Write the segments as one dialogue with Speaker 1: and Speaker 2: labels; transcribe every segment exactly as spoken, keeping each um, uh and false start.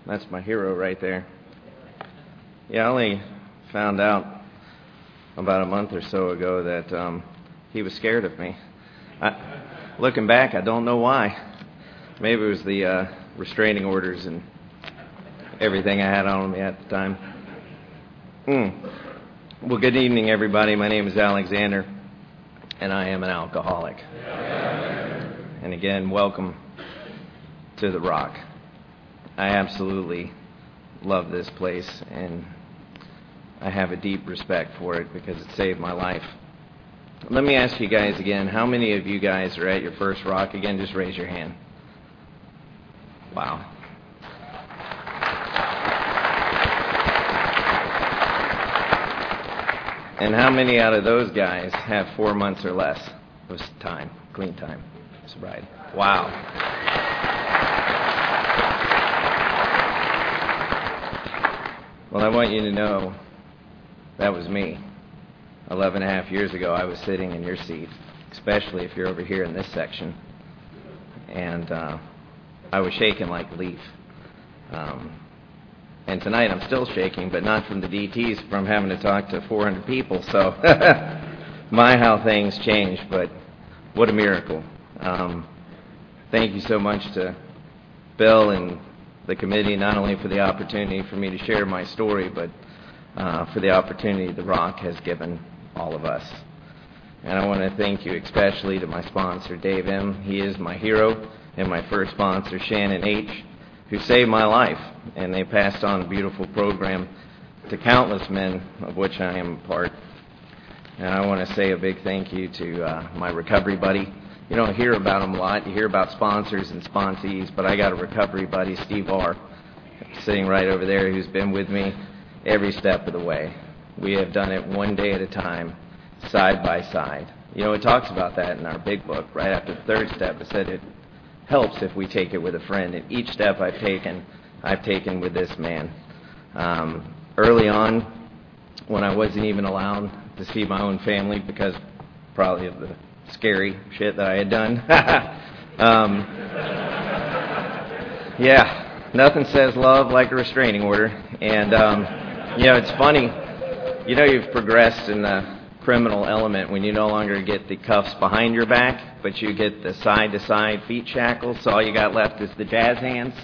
Speaker 1: That's my hero right there. Yeah, I only found out about a month or so ago that um, he was scared of me. I, looking back, I don't know why. Maybe it was the uh, restraining orders and everything I had on me at the time. Mm. Well, good evening, everybody. My name is Alexander, and I am an alcoholic. And again, welcome to the Rock. I absolutely love this place, and I have a deep respect for it because it saved my life. Let me ask you guys again, how many of you guys are at your first Rock? Again, just raise your hand. Wow. And how many out of those guys have four months or less of time, clean time, sobriety? Wow. Well, I want you to know that was me. Eleven and a half years ago, I was sitting in your seat, especially if you're over here in this section. And uh, I was shaking like a leaf. Um, and tonight I'm still shaking, but not from the D Ts, from having to talk to four hundred people. So, my how things change, but what a miracle. Um, thank you so much to Bill and the committee, not only for the opportunity for me to share my story, but uh, for the opportunity the Rock has given all of us. And I want to thank you especially to my sponsor, Dave M. He is my hero, and my first sponsor, Shannon H., who saved my life, and they passed on a beautiful program to countless men, of which I am a part. And I want to say a big thank you to uh, my recovery buddy. You don't hear about them a lot. You hear about sponsors and sponsees, but I got a recovery buddy, Steve R., sitting right over there, who's been with me every step of the way. We have done it one day at a time, side by side. You know, it talks about that in our big book. Right after the third step, it said it helps if we take it with a friend. And each step I've taken, I've taken with this man. Um, early on, when I wasn't even allowed to see my own family because probably of the scary shit that I had done. um, yeah, nothing says love like a restraining order. And, um, you know, it's funny. You know you've progressed in the criminal element when you no longer get the cuffs behind your back, but you get the side-to-side feet shackles, so all you got left is the jazz hands.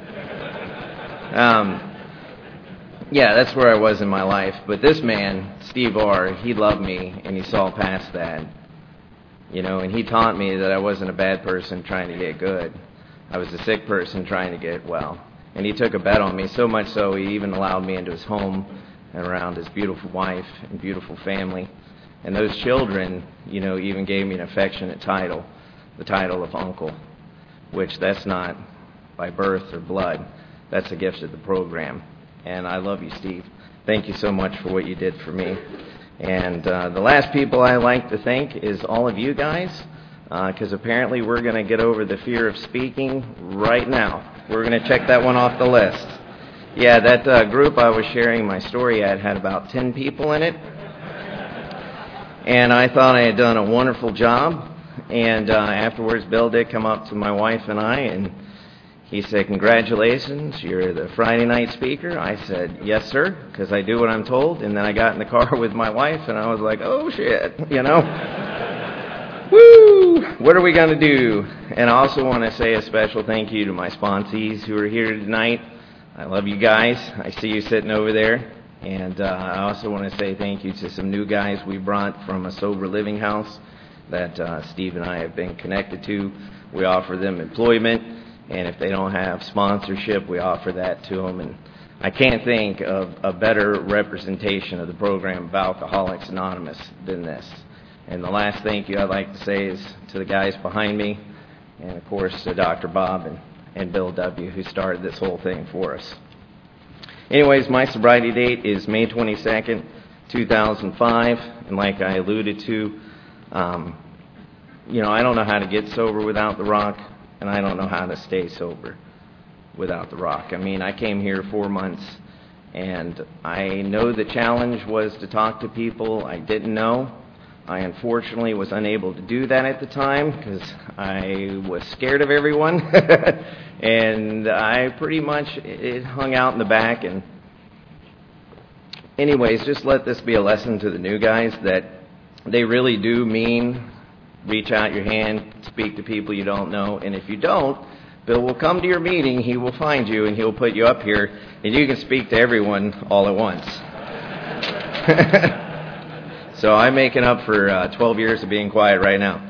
Speaker 1: Um, yeah, that's where I was in my life. But this man, Steve R., he loved me, and he saw past that. You know, and he taught me that I wasn't a bad person trying to get good. I was a sick person trying to get well. And he took a bet on me, so much so he even allowed me into his home and around his beautiful wife and beautiful family. And those children, you know, even gave me an affectionate title, the title of uncle, which that's not by birth or blood. That's a gift of the program. And I love you, Steve. Thank you so much for what you did for me. And uh, the last people I like to thank is all of you guys, because uh, apparently we're going to get over the fear of speaking right now. We're going to check that one off the list. Yeah, that uh, group I was sharing my story at had about ten people in it. And I thought I had done a wonderful job. And uh, afterwards, Bill did come up to my wife and I, and he said, "Congratulations, you're the Friday night speaker." I said, "Yes, sir," because I do what I'm told. And then I got in the car with my wife, and I was like, "Oh, shit," you know. Woo! What are we going to do? And I also want to say a special thank you to my sponsees who are here tonight. I love you guys. I see you sitting over there. And uh, I also want to say thank you to some new guys we brought from a sober living house that uh, Steve and I have been connected to. We offer them employment, and if they don't have sponsorship, we offer that to them. And I can't think of a better representation of the program of Alcoholics Anonymous than this. And the last thank you I'd like to say is to the guys behind me, and of course to Doctor Bob and, and Bill W., who started this whole thing for us. Anyways, my sobriety date is May twenty-second, two thousand five, and like I alluded to, um, you know, I don't know how to get sober without the Rock, and I don't know how to stay sober without the Rock. I mean, I came here four months, and I know the challenge was to talk to people I didn't know. I unfortunately was unable to do that at the time because I was scared of everyone, And I pretty much it hung out in the back. And anyways, just let this be a lesson to the new guys that they really do mean reach out your hand, speak to people you don't know. And if you don't, Bill will come to your meeting, he will find you, and he'll put you up here, and you can speak to everyone all at once. So I'm making up for uh, twelve years of being quiet right now.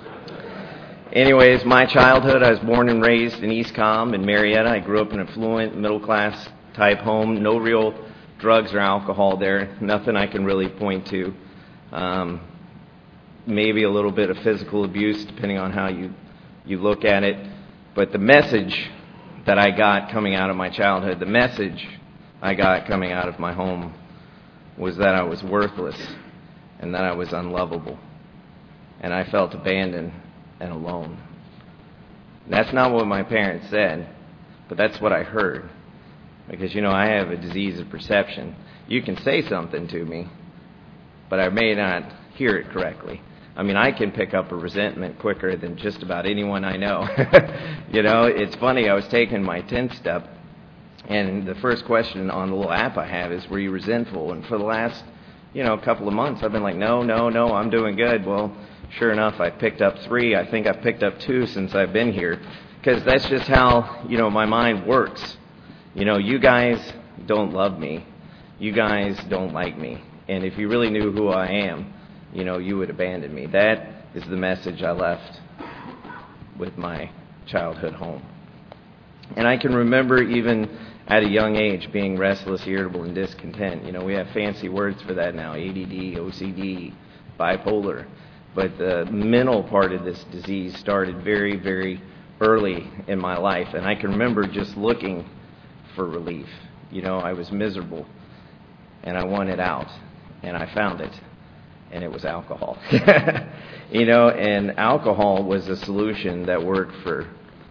Speaker 1: Anyways, my childhood, I was born and raised in East Com in Marietta. I grew up in an affluent, middle-class type home. No real drugs or alcohol there. Nothing I can really point to. Um, maybe a little bit of physical abuse, depending on how you, you look at it. But the message that I got coming out of my childhood, the message I got coming out of my home was that I was worthless and that I was unlovable. And I felt abandoned and alone. That's not what my parents said, but that's what I heard. Because, you know, I have a disease of perception. You can say something to me, but I may not hear it correctly. I mean, I can pick up a resentment quicker than just about anyone I know. You know, it's funny, I was taking my tenth step, and the first question on the little app I have is, were you resentful? And for the last, you know, couple of months, I've been like, no, no, no, I'm doing good. Well, sure enough, I picked up three. I think I've picked up two since I've been here, because that's just how, you know, my mind works. You know, you guys don't love me. You guys don't like me. And if you really knew who I am, you know, you would abandon me. That is the message I left with my childhood home. And I can remember even at a young age being restless, irritable, and discontent. You know, we have fancy words for that now, A D D, O C D, bipolar. But the mental part of this disease started very, very early in my life. And I can remember just looking for relief. You know, I was miserable, and I wanted out, and I found it. And it was alcohol. You know, and alcohol was a solution that worked for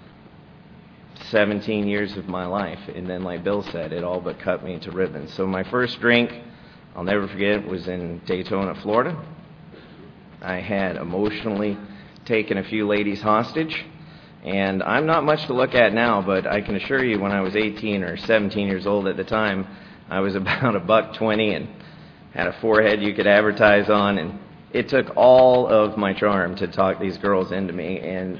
Speaker 1: seventeen years of my life. And then, like Bill said, it all but cut me to ribbons. So my first drink, I'll never forget, was in Daytona, Florida. I had emotionally taken a few ladies hostage. And I'm not much to look at now, but I can assure you when I was eighteen or seventeen years old at the time, I was about a buck twenty and had a forehead you could advertise on, and it took all of my charm to talk these girls into me. And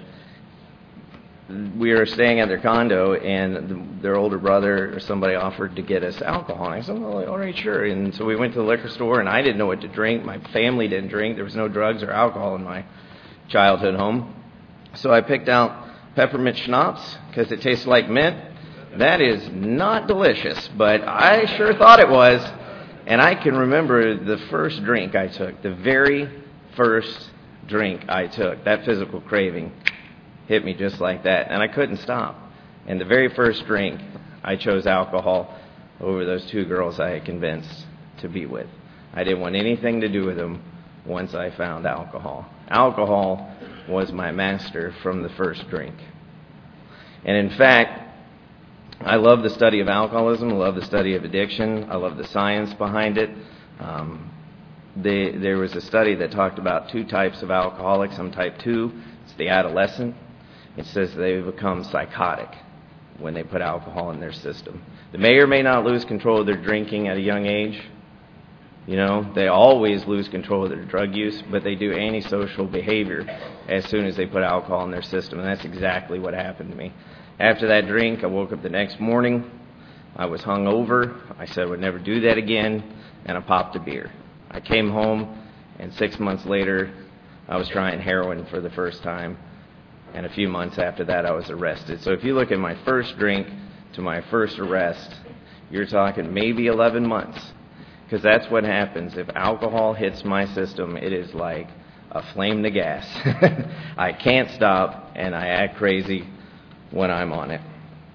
Speaker 1: we were staying at their condo, and the, their older brother or somebody offered to get us alcohol. And I said, well, all right, sure. And so we went to the liquor store, and I didn't know what to drink. My family didn't drink. There was no drugs or alcohol in my childhood home. So I picked out peppermint schnapps because it tasted like mint. That is not delicious, but I sure thought it was. And I can remember the first drink I took, the very first drink I took. That physical craving hit me just like that, and I couldn't stop. And the very first drink, I chose alcohol over those two girls I had convinced to be with. I didn't want anything to do with them once I found alcohol. Alcohol was my master from the first drink. And in fact, I love the study of alcoholism. I love the study of addiction. I love the science behind it. Um, they, there was a study that talked about two types of alcoholics. I'm type two. It's the adolescent. It says they become psychotic when they put alcohol in their system. They may or may not lose control of their drinking at a young age. You know, they always lose control of their drug use, but they do antisocial behavior as soon as they put alcohol in their system. And that's exactly what happened to me. After that drink, I woke up the next morning. I was hungover. I said I would never do that again, and I popped a beer. I came home, and six months later, I was trying heroin for the first time, and a few months after that, I was arrested. So if you look at my first drink to my first arrest, you're talking maybe eleven months, because that's what happens. If alcohol hits my system, it is like a flame to gas. I can't stop, and I act crazy when I'm on it.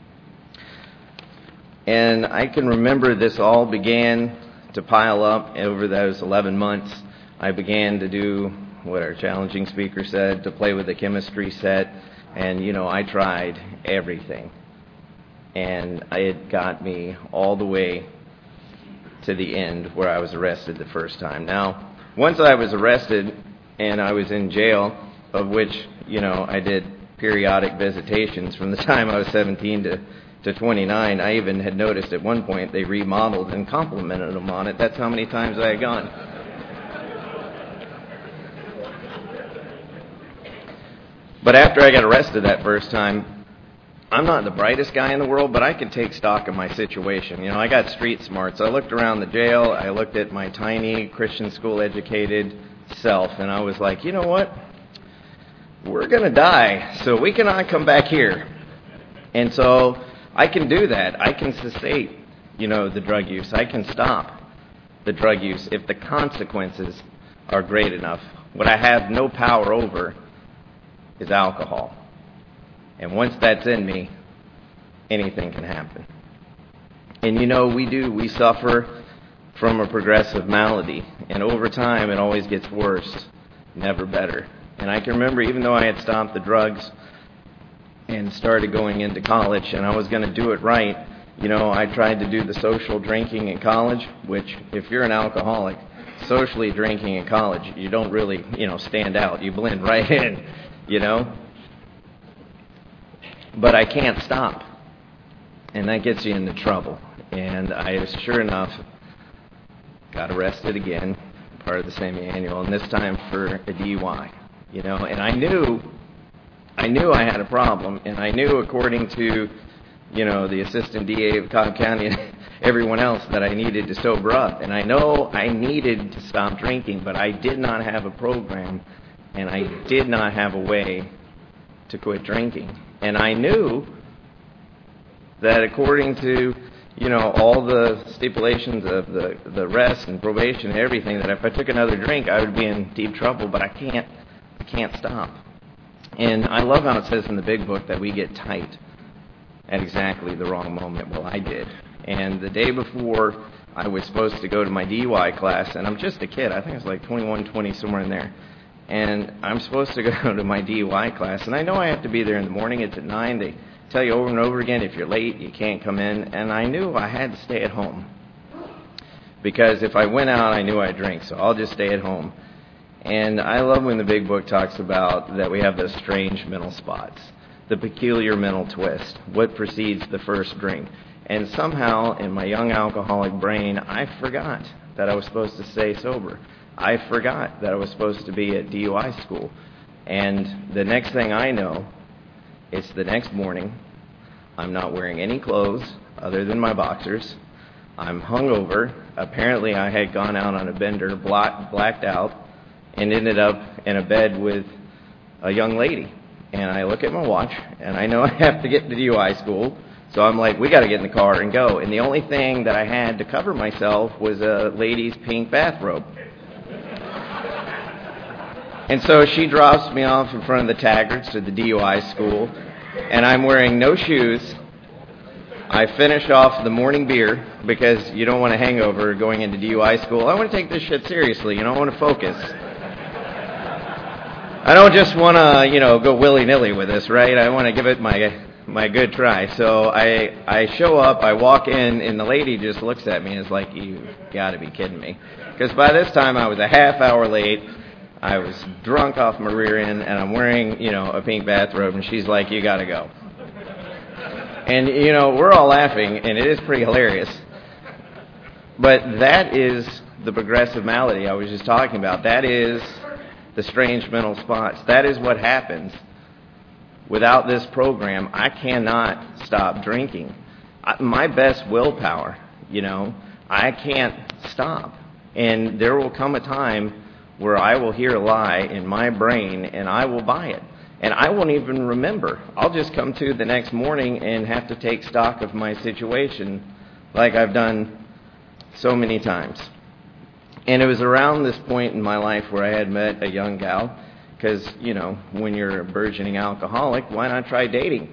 Speaker 1: And I can remember this all began to pile up over those eleven months. I began to do what our challenging speaker said, to play with the chemistry set. And, you know, I tried everything. And it got me all the way to the end where I was arrested the first time. Now, once I was arrested and I was in jail, of which, you know, I did periodic visitations from the time I was seventeen to, to twenty-nine. I even had noticed at one point they remodeled and complimented them on it. That's how many times I had gone. But after I got arrested that first time, I'm not the brightest guy in the world, but I could take stock of my situation. You know, I got street smarts. I looked around the jail. I looked at my tiny Christian school educated self, and I was like, you know what? We're going to die, so we cannot come back here. And so I can do that. I can cessate, you know, the drug use. I can stop the drug use if the consequences are great enough. What I have no power over is alcohol. And once that's in me, anything can happen. And you know, we do. We suffer from a progressive malady. And over time, it always gets worse, never better. And I can remember, even though I had stopped the drugs and started going into college, and I was going to do it right, you know, I tried to do the social drinking in college, which, if you're an alcoholic, socially drinking in college, you don't really, you know, stand out. You blend right in, you know. But I can't stop. And that gets you into trouble. And I, sure enough, got arrested again, part of the same annual, and this time for a D U I. You know, and I knew, I knew I had a problem, and I knew, according to, you know, the assistant D A of Cobb County and everyone else, that I needed to sober up. And I know I needed to stop drinking, but I did not have a program, and I did not have a way to quit drinking. And I knew that, according to, you know, all the stipulations of the the rest and probation and everything, that if I took another drink, I would be in deep trouble. But I can't. I can't stop. And I love how it says in the big book that we get tight at exactly the wrong moment. Well, I did. And the day before I was supposed to go to my D U I class, and I'm just a kid, I think I was like twenty-one, twenty, somewhere in there, and I'm supposed to go to my D U I class, and I know I have to be there in the morning. It's at nine. They tell you over and over again, if you're late, you can't come in. And I knew I had to stay at home, because if I went out, I knew I'd drink, so I'll just stay at home. And I love when the big book talks about that we have those strange mental spots, the peculiar mental twist, what precedes the first drink. And somehow, in my young alcoholic brain, I forgot that I was supposed to stay sober. I forgot that I was supposed to be at D U I school. And the next thing I know, it's the next morning. I'm not wearing any clothes other than my boxers. I'm hungover. Apparently, I had gone out on a bender, black, blacked out, and ended up in a bed with a young lady. And I look at my watch, and I know I have to get to D U I school. So I'm like, we got to get in the car and go. And the only thing that I had to cover myself was a lady's pink bathrobe. And so she drops me off in front of the Taggarts to the D U I school, and I'm wearing no shoes. I finish off the morning beer, because you don't want a hangover going into D U I school. I want to take this shit seriously. You know, I want to focus. I don't just want to, you know, go willy-nilly with this, right? I want to give it my my good try. So I I show up, I walk in, and the lady just looks at me and is like, you got to be kidding me. Because by this time I was a half hour late. I was drunk off my rear end, and I'm wearing, you know, a pink bathrobe, and she's like, you got to go. And, you know, we're all laughing, and it is pretty hilarious. But that is the progressive malady I was just talking about. That is the strange mental spots. That is what happens. Without this program, I cannot stop drinking. I, my best willpower, you know, I can't stop. And there will come a time where I will hear a lie in my brain, and I will buy it. And I won't even remember. I'll just come to the next morning and have to take stock of my situation, like I've done so many times. And it was around this point in my life where I had met a young gal, because, you know, when you're a burgeoning alcoholic, why not try dating?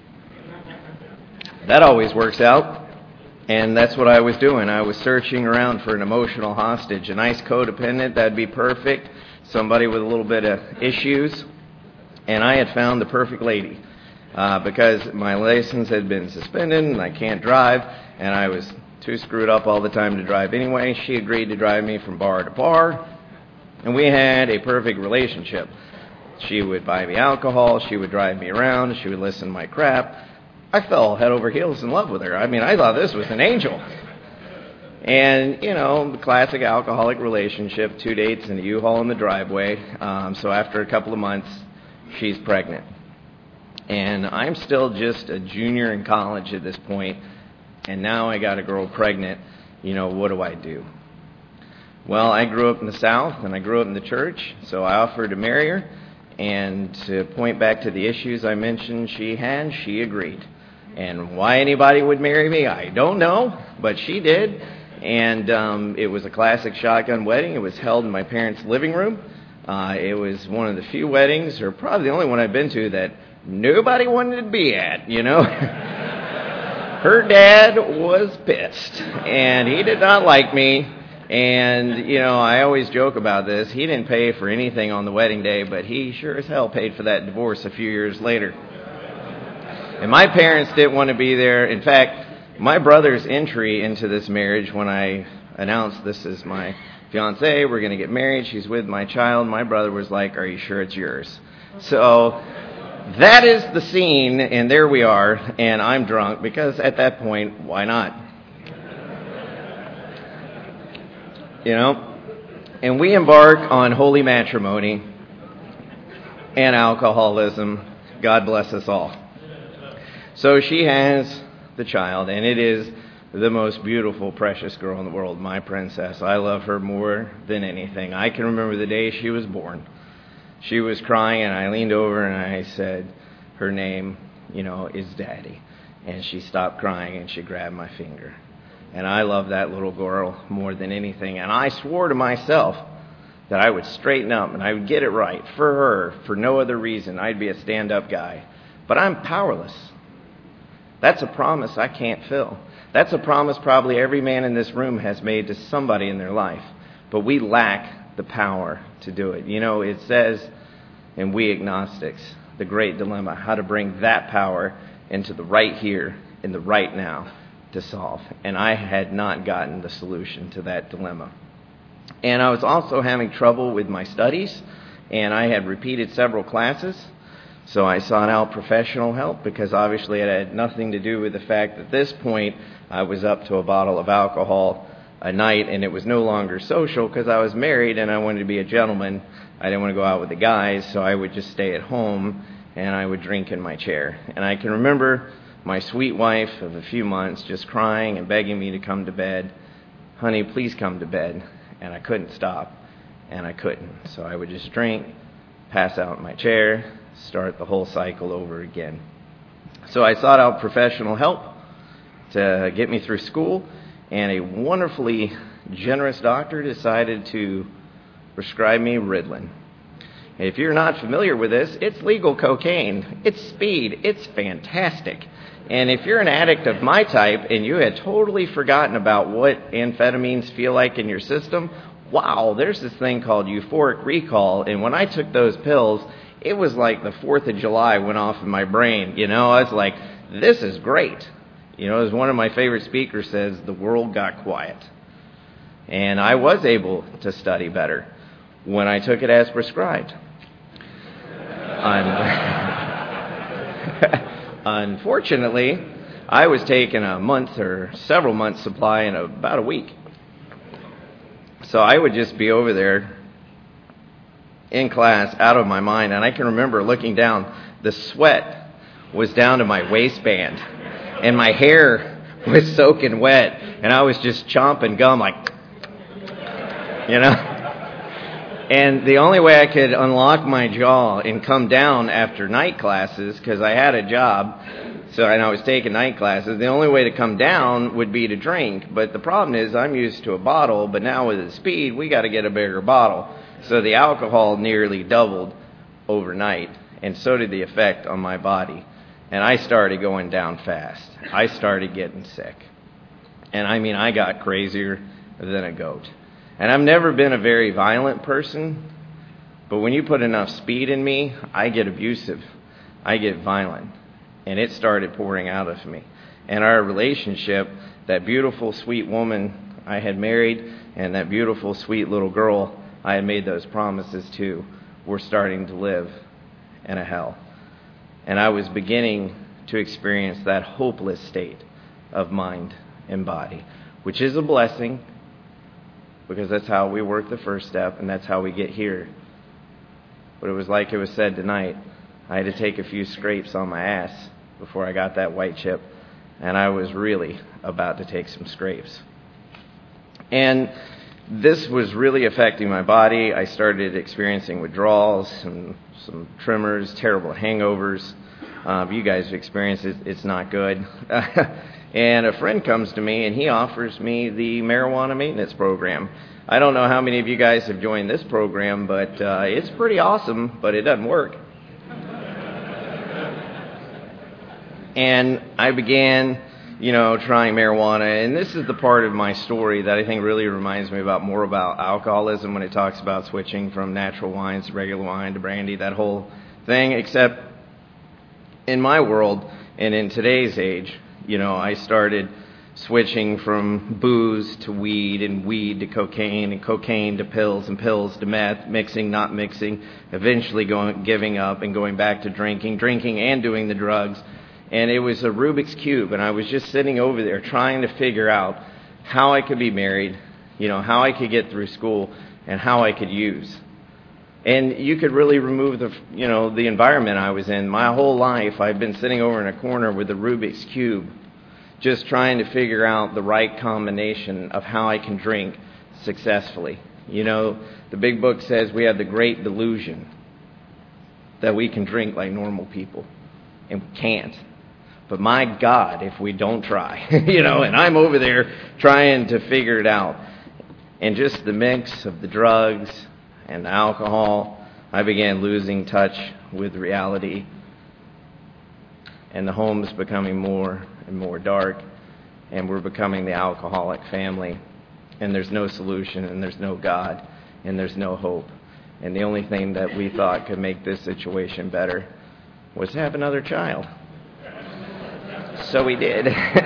Speaker 1: That always works out. And that's what I was doing. I was searching around for an emotional hostage, a nice codependent, that'd be perfect, somebody with a little bit of issues. And I had found the perfect lady, uh, because my license had been suspended and I can't drive, and I was too screwed up all the time to drive anyway. She agreed to drive me from bar to bar, and we had a perfect relationship. She would buy me alcohol. She would drive me around. She would listen to my crap. I fell head over heels in love with her. I mean, I thought this was an angel. And, you know, the classic alcoholic relationship, two dates in a U-Haul in the driveway. Um, so after a couple of months, she's pregnant. And I'm still just a junior in college at this point, and now I got a girl pregnant. You know, what do I do? Well, I grew up in the South, and I grew up in the church, so I offered to marry her. And to point back to the issues I mentioned she had, she agreed. And why anybody would marry me, I don't know, but she did. And um, it was a classic shotgun wedding. It was held in my parents' living room. Uh, it was one of the few weddings, or probably the only one I've been to, that nobody wanted to be at, you know. Her dad was pissed, and he did not like me. And, you know, I always joke about this. He didn't pay for anything on the wedding day, but he sure as hell paid for that divorce a few years later. And my parents didn't want to be there. In fact, my brother's entry into this marriage, when I announced this is my fiancée, we're going to get married, she's with my child, my brother was like, are you sure it's yours? So that is the scene, and there we are, and I'm drunk, because at that point, why not? You know? And we embark on holy matrimony and alcoholism. God bless us all. So she has the child, and it is the most beautiful, precious girl in the world, my princess. I love her more than anything. I can remember the day she was born. She was crying, and I leaned over and I said, her name, you know, is Daddy. And she stopped crying and she grabbed my finger. And I love that little girl more than anything. And I swore to myself that I would straighten up and I would get it right for her, for no other reason. I'd be a stand-up guy. But I'm powerless. That's a promise I can't fill. That's a promise probably every man in this room has made to somebody in their life. But we lack the power to do it. You know, it says in We Agnostics, The Great Dilemma, how to bring that power into the right here, in the right now, to solve. And I had not gotten the solution to that dilemma. And I was also having trouble with my studies, and I had repeated several classes. So I sought out professional help, because obviously it had nothing to do with the fact that at this point I was up to a bottle of alcohol a night, and it was no longer social because I was married and I wanted to be a gentleman. I didn't want to go out with the guys, so I would just stay at home and I would drink in my chair. And I can remember my sweet wife of a few months just crying and begging me to come to bed. Honey, please come to bed. And I couldn't stop, and I couldn't. So I would just drink, pass out in my chair, start the whole cycle over again. So I sought out professional help to get me through school, and a wonderfully generous doctor decided to prescribe me Ritalin. If you're not familiar with this, it's legal cocaine. It's speed. It's fantastic. And if you're an addict of my type and you had totally forgotten about what amphetamines feel like in your system, wow, there's this thing called euphoric recall. And when I took those pills, it was like the fourth of July went off in my brain. You know, I was like, this is great. You know, as one of my favorite speakers says, the world got quiet. And I was able to study better when I took it as prescribed. Unfortunately, I was taking a month or several months supply in about a week. So I would just be over there in class, out of my mind. And I can remember looking down, the sweat was down to my waistband. And my hair was soaking wet. And I was just chomping gum like, you know. And the only way I could unlock my jaw and come down after night classes, because I had a job, so and I was taking night classes, the only way to come down would be to drink. But the problem is I'm used to a bottle, but now with the speed, we got to get a bigger bottle. So the alcohol nearly doubled overnight, and so did the effect on my body. And I started going down fast. I started getting sick. And I mean, I got crazier than a goat. And I've never been a very violent person, but when you put enough speed in me, I get abusive. I get violent. And it started pouring out of me. And our relationship, that beautiful, sweet woman I had married, and that beautiful, sweet little girl I had made those promises to, were starting to live and a hell. And I was beginning to experience that hopeless state of mind and body, which is a blessing, because that's how we work the first step, and that's how we get here. But it was like it was said tonight, I had to take a few scrapes on my ass before I got that white chip, and I was really about to take some scrapes. And this was really affecting my body. I started experiencing withdrawals, some, some tremors, terrible hangovers. Uh, you guys have experienced it. It's not good. And a friend comes to me, and he offers me the marijuana maintenance program. I don't know how many of you guys have joined this program, but uh, it's pretty awesome, but it doesn't work. And I began, you know, trying marijuana, and this is the part of my story that I think really reminds me about more about alcoholism when it talks about switching from natural wines to regular wine to brandy, that whole thing, except in my world and in today's age, you know, I started switching from booze to weed and weed to cocaine and cocaine to pills and pills to meth, mixing, not mixing, eventually going, giving up and going back to drinking, drinking and doing the drugs. And it was a Rubik's Cube, and I was just sitting over there trying to figure out how I could be married, you know, how I could get through school, and how I could use. And you could really remove the, you know, the environment I was in. My whole life, I've been sitting over in a corner with a Rubik's Cube, just trying to figure out the right combination of how I can drink successfully. You know, the big book says we have the great delusion that we can drink like normal people, and we can't. But my God, if we don't try, you know, and I'm over there trying to figure it out. And just the mix of the drugs and the alcohol, I began losing touch with reality. And the home's becoming more and more dark, and we're becoming the alcoholic family. And there's no solution, and there's no God, and there's no hope. And the only thing that we thought could make this situation better was to have another child. So we did.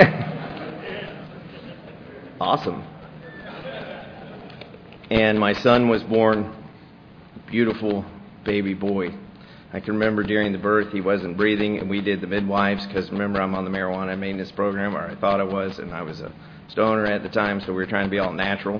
Speaker 1: Awesome. And my son was born, beautiful baby boy. I can remember during the birth he wasn't breathing, and we did the midwives, because remember I'm on the marijuana maintenance program, or I thought I was, and I was a stoner at the time, so we were trying to be all natural.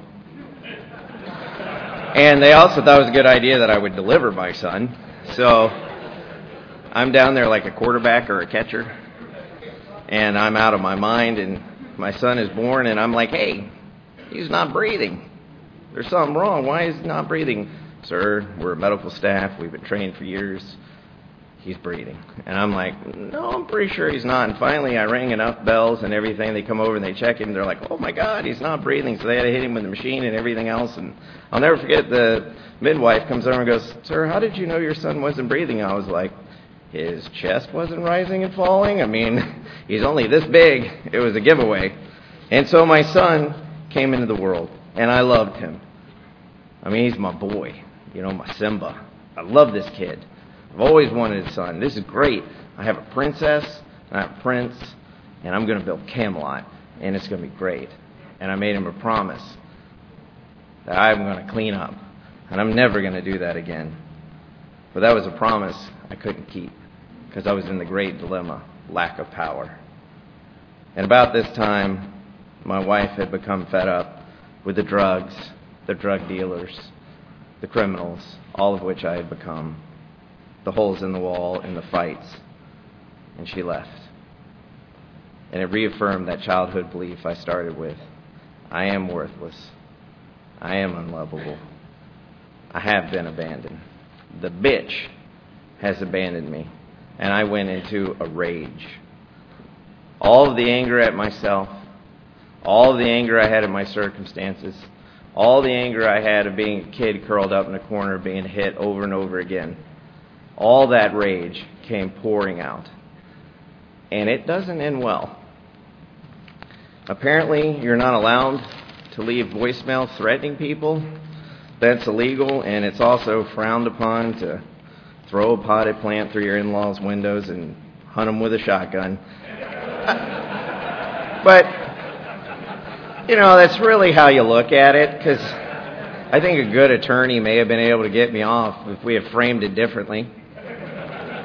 Speaker 1: And they also thought it was a good idea that I would deliver my son. So I'm down there like a quarterback or a catcher, and I'm out of my mind, and my son is born, and I'm like, hey, he's not breathing. There's something wrong. Why is he not breathing? Sir, we're a medical staff. We've been trained for years. He's breathing. And I'm like, no, I'm pretty sure he's not. And finally, I rang enough bells and everything. They come over and they check him. They're like, oh, my God, he's not breathing. So they had to hit him with the machine and everything else. And I'll never forget, the midwife comes over and goes, sir, how did you know your son wasn't breathing? I was like, his chest wasn't rising and falling? I mean, he's only this big. It was a giveaway. And so my son came into the world, and I loved him. I mean, he's my boy, you know, my Simba. I love this kid. I've always wanted a son. This is great. I have a princess, and I have a prince, and I'm going to build Camelot, and it's going to be great. And I made him a promise that I'm going to clean up, and I'm never going to do that again. But that was a promise I couldn't keep, because I was in the great dilemma, lack of power. And about this time, my wife had become fed up with the drugs, the drug dealers, the criminals, all of which I had become, the holes in the wall and the fights, and she left. And it reaffirmed that childhood belief I started with. I am worthless. I am unlovable. I have been abandoned. The bitch has abandoned me. And I went into a rage. All of the anger at myself, all of the anger I had at my circumstances, all the anger I had of being a kid curled up in a corner being hit over and over again, all that rage came pouring out. And it doesn't end well. Apparently, you're not allowed to leave voicemail threatening people. That's illegal, and it's also frowned upon to throw a potted plant through your in-laws' windows and hunt them with a shotgun. But, you know, that's really how you look at it, because I think a good attorney may have been able to get me off if we had framed it differently.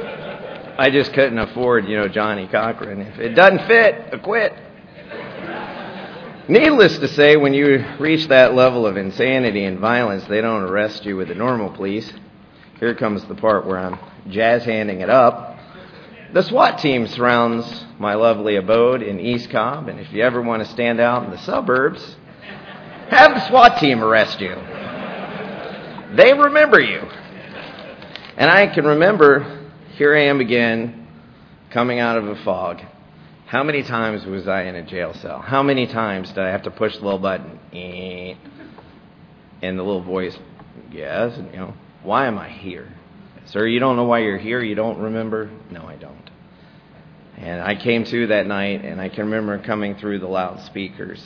Speaker 1: I just couldn't afford, you know, Johnny Cochran. If it doesn't fit, I quit. Needless to say, when you reach that level of insanity and violence, they don't arrest you with the normal police. Here comes the part where I'm jazz-handing it up. The SWAT team surrounds my lovely abode in East Cobb, and if you ever want to stand out in the suburbs, have the SWAT team arrest you. They remember you. And I can remember, here I am again, coming out of a fog. How many times was I in a jail cell? How many times did I have to push the little button? And the little voice, yes, and, you know, why am I here? Sir, you don't know why you're here? You don't remember? No, I don't. And I came to that night, and I can remember coming through the loudspeakers.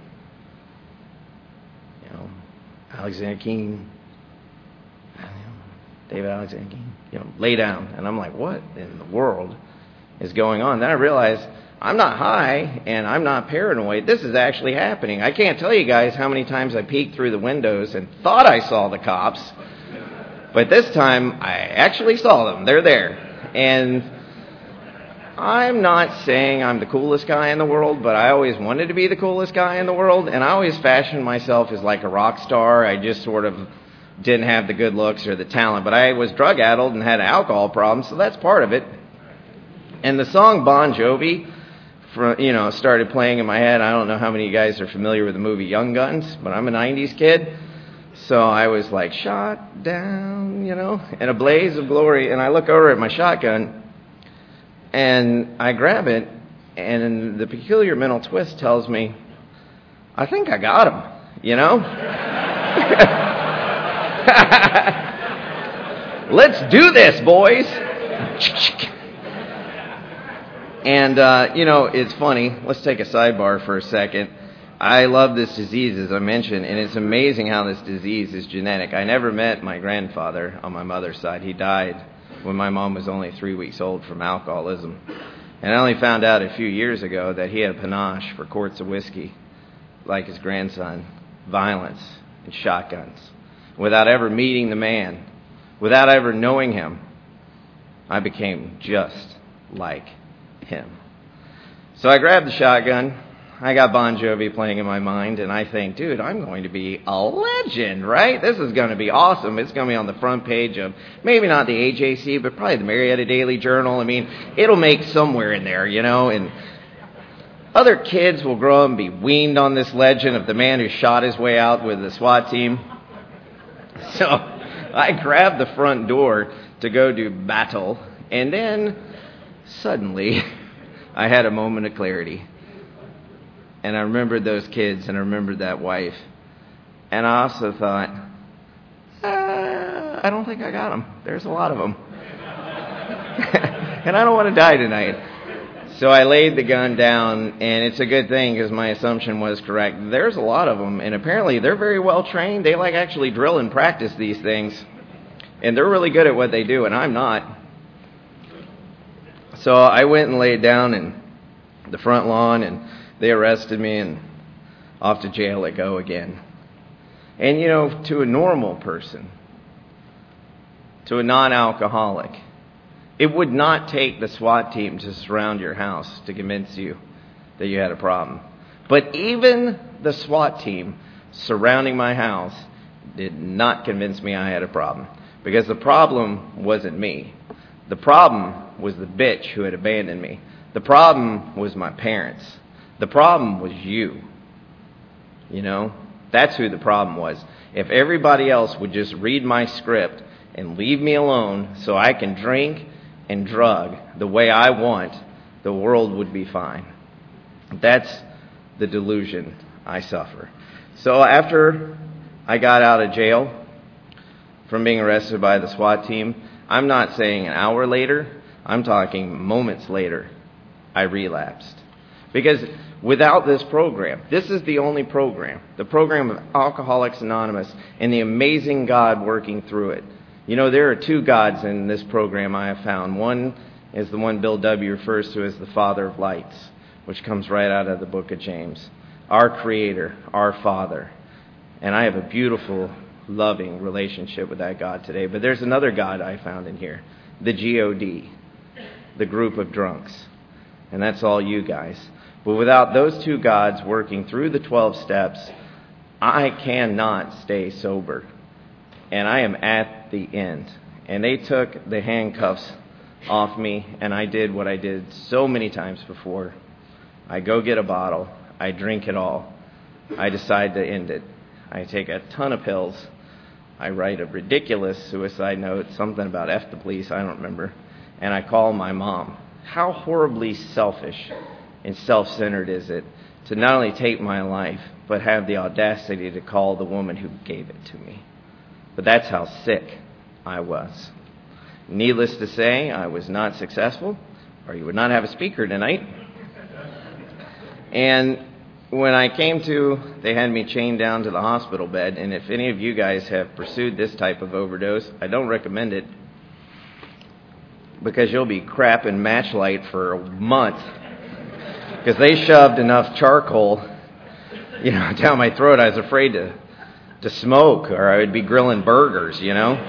Speaker 1: You know, Alexander Keene, David Alexander Keene, you know, lay down. And I'm like, what in the world is going on? Then I realized I'm not high, and I'm not paranoid. This is actually happening. I can't tell you guys how many times I peeked through the windows and thought I saw the cops. But this time, I actually saw them. They're there. And I'm not saying I'm the coolest guy in the world, but I always wanted to be the coolest guy in the world. And I always fashioned myself as like a rock star. I just sort of didn't have the good looks or the talent. But I was drug-addled and had an alcohol problem, so that's part of it. And the song Bon Jovi, from, you know, started playing in my head. I don't know how many of you guys are familiar with the movie Young Guns, but I'm a nineties kid. So I was like, shot down, you know, in a blaze of glory. And I look over at my shotgun, and I grab it, and the peculiar mental twist tells me, I think I got him, you know? Let's do this, boys. And, uh, you know, it's funny. Let's take a sidebar for a second. I love this disease, as I mentioned, and it's amazing how this disease is genetic. I never met my grandfather on my mother's side. He died when my mom was only three weeks old from alcoholism. And I only found out a few years ago that he had a panache for quarts of whiskey, like his grandson, violence, and shotguns. Without ever meeting the man, without ever knowing him, I became just like him. So I grabbed the shotgun. I got Bon Jovi playing in my mind, and I think, dude, I'm going to be a legend, right? This is going to be awesome. It's going to be on the front page of maybe not the A J C, but probably the Marietta Daily Journal. I mean, it'll make somewhere in there, you know, and other kids will grow up and be weaned on this legend of the man who shot his way out with the SWAT team. So I grabbed the front door to go do battle, and then suddenly I had a moment of clarity. And I remembered those kids, and I remembered that wife. And I also thought, uh, I don't think I got them. There's a lot of them. And I don't want to die tonight. So I laid the gun down, and it's a good thing because my assumption was correct. There's a lot of them, and apparently they're very well trained. They like actually drill and practice these things. And they're really good at what they do, and I'm not. So I went and laid down in the front lawn, and they arrested me, and off to jail I go again. And, you know, to a normal person, to a non-alcoholic, it would not take the SWAT team to surround your house to convince you that you had a problem. But even the SWAT team surrounding my house did not convince me I had a problem. Because the problem wasn't me. The problem was the bitch who had abandoned me. The problem was my parents. The problem was you. You know, that's who the problem was. If everybody else would just read my script and leave me alone so I can drink and drug the way I want, the world would be fine. That's the delusion I suffer. So after I got out of jail from being arrested by the SWAT team, I'm not saying an hour later, I'm talking moments later, I relapsed. Because without this program, this is the only program, the program of Alcoholics Anonymous, and the amazing God working through it. You know, there are two gods in this program I have found. One is the one Bill W. refers to as the Father of Lights, which comes right out of the book of James. Our Creator, our Father. And I have a beautiful, loving relationship with that God today. But there's another God I found in here, the G O D. the group of drunks. And that's all you guys. But without those two gods working through the twelve steps, I cannot stay sober. And I am at the end. And they took the handcuffs off me, and I did what I did so many times before. I go get a bottle. I drink it all. I decide to end it. I take a ton of pills. I write a ridiculous suicide note, something about F the police, I don't remember. And I call my mom. How horribly selfish and self-centered is it to not only take my life, but have the audacity to call the woman who gave it to me? But that's how sick I was. Needless to say, I was not successful, or you would not have a speaker tonight. And when I came to, they had me chained down to the hospital bed, and if any of you guys have pursued this type of overdose, I don't recommend it, because you'll be crapping matchlight for a month, because they shoved enough charcoal, you know, down my throat. I was afraid to to smoke, or I would be grilling burgers, you know.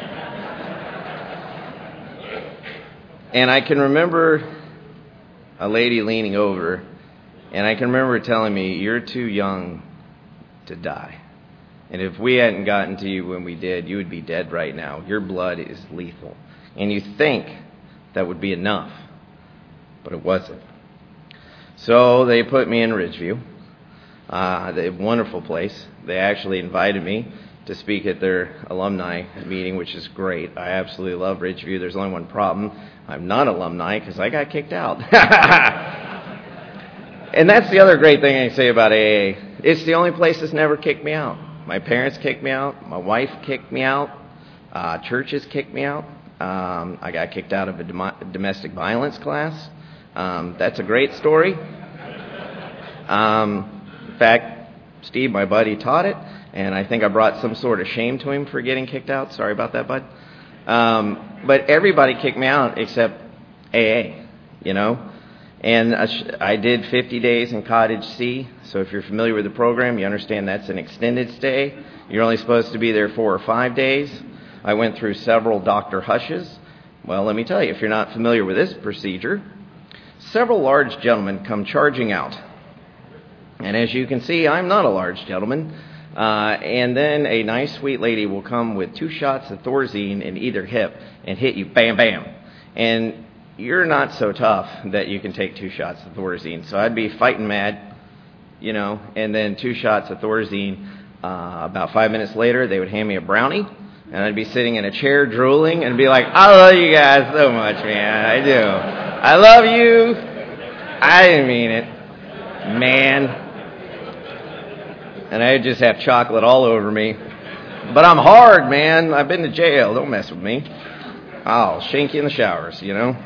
Speaker 1: And I can remember a lady leaning over, and I can remember telling me, "You're too young to die. And if we hadn't gotten to you when we did, you would be dead right now. Your blood is lethal." And you think that would be enough, but it wasn't. So they put me in Ridgeview, uh, the wonderful place. They actually invited me to speak at their alumni meeting, which is great. I absolutely love Ridgeview. There's only one problem. I'm not alumni because I got kicked out. And that's the other great thing I can say about A A. It's the only place that's never kicked me out. My parents kicked me out. My wife kicked me out. Uh, churches kicked me out. Um, I got kicked out of a dom- domestic violence class. Um, that's a great story. Um, in fact, Steve, my buddy, taught it, and I think I brought some sort of shame to him for getting kicked out. Sorry about that, bud. Um, but everybody kicked me out except A A, you know. And I did fifty days in Cottage C. So if you're familiar with the program, you understand that's an extended stay. You're only supposed to be there four or five days. I went through several Doctor Hushes. Well, let me tell you, if you're not familiar with this procedure, several large gentlemen come charging out. And as you can see, I'm not a large gentleman. Uh, and then a nice, sweet lady will come with two shots of Thorazine in either hip and hit you, bam, bam. And you're not so tough that you can take two shots of Thorazine. So I'd be fighting mad, you know, and then two shots of Thorazine. Uh, about five minutes later, they would hand me a brownie, and I'd be sitting in a chair drooling and be like, "I love you guys so much, man. I do. I love you. I didn't mean it, man." And I'd just have chocolate all over me. But I'm hard, man. I've been to jail. Don't mess with me. I'll shank you in the showers, you know.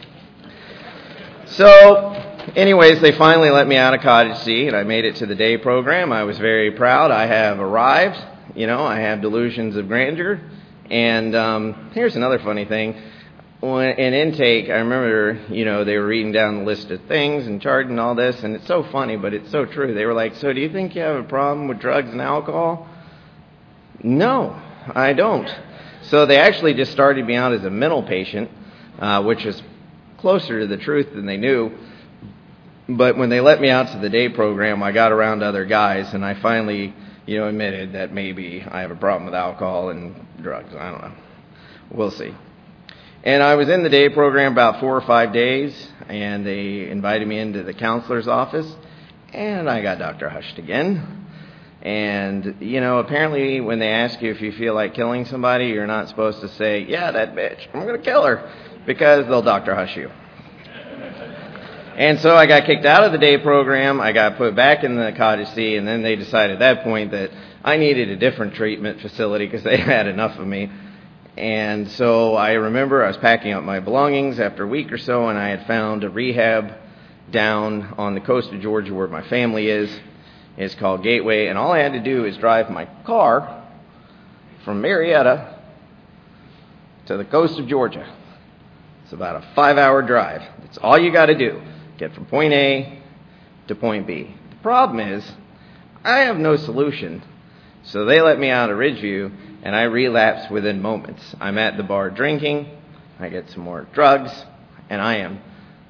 Speaker 1: So, anyways, they finally let me out of Cottage C, and I made it to the day program. I was very proud. I have arrived. You know, I have delusions of grandeur. And um, here's another funny thing. When, in intake, I remember, you know, they were reading down the list of things and charting all this, and it's so funny, but it's so true. They were like, "So do you think you have a problem with drugs and alcohol?" No, I don't. So they actually just started me out as a mental patient, uh, which is closer to the truth than they knew. But when they let me out to the day program, I got around other guys, and I finally, you know, admitted that maybe I have a problem with alcohol and drugs. I don't know. We'll see. And I was in the day program about four or five days, and they invited me into the counselor's office, and I got Doctor Hushed again. And, you know, apparently when they ask you if you feel like killing somebody, you're not supposed to say, "Yeah, that bitch, I'm going to kill her," because they'll Doctor Hush you. And so I got kicked out of the day program. I got put back in the Cottage C, and then they decided at that point that I needed a different treatment facility because they had enough of me. And so I remember I was packing up my belongings after a week or so, and I had found a rehab down on the coast of Georgia where my family is. It's called Gateway, and all I had to do is drive my car from Marietta to the coast of Georgia. It's about a five-hour drive. That's all you got to do. Get from point A to point B. The problem is, I have no solution. So they let me out of Ridgeview, and I relapse within moments. I'm at the bar drinking, I get some more drugs, and I am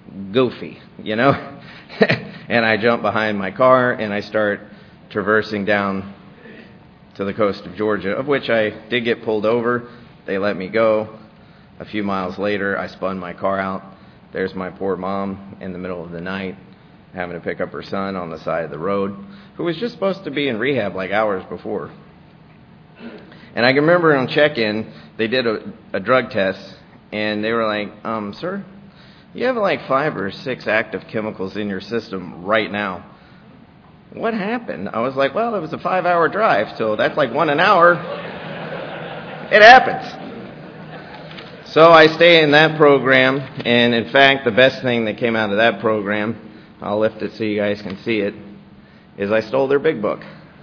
Speaker 1: goofy, you know? And I jump behind my car and I start traversing down to the coast of Georgia, of which I did get pulled over. They let me go. A few miles later, I spun my car out. There's my poor mom in the middle of the night having to pick up her son on the side of the road, who was just supposed to be in rehab like hours before. And I can remember on check-in, they did a, a drug test, and they were like, um, sir, you have like five or six active chemicals in your system right now. What happened? I was like, well, it was a five-hour drive, so that's like one an hour. It happens. So I stay in that program, and in fact, the best thing that came out of that program, I'll lift it so you guys can see it, is I stole their big book.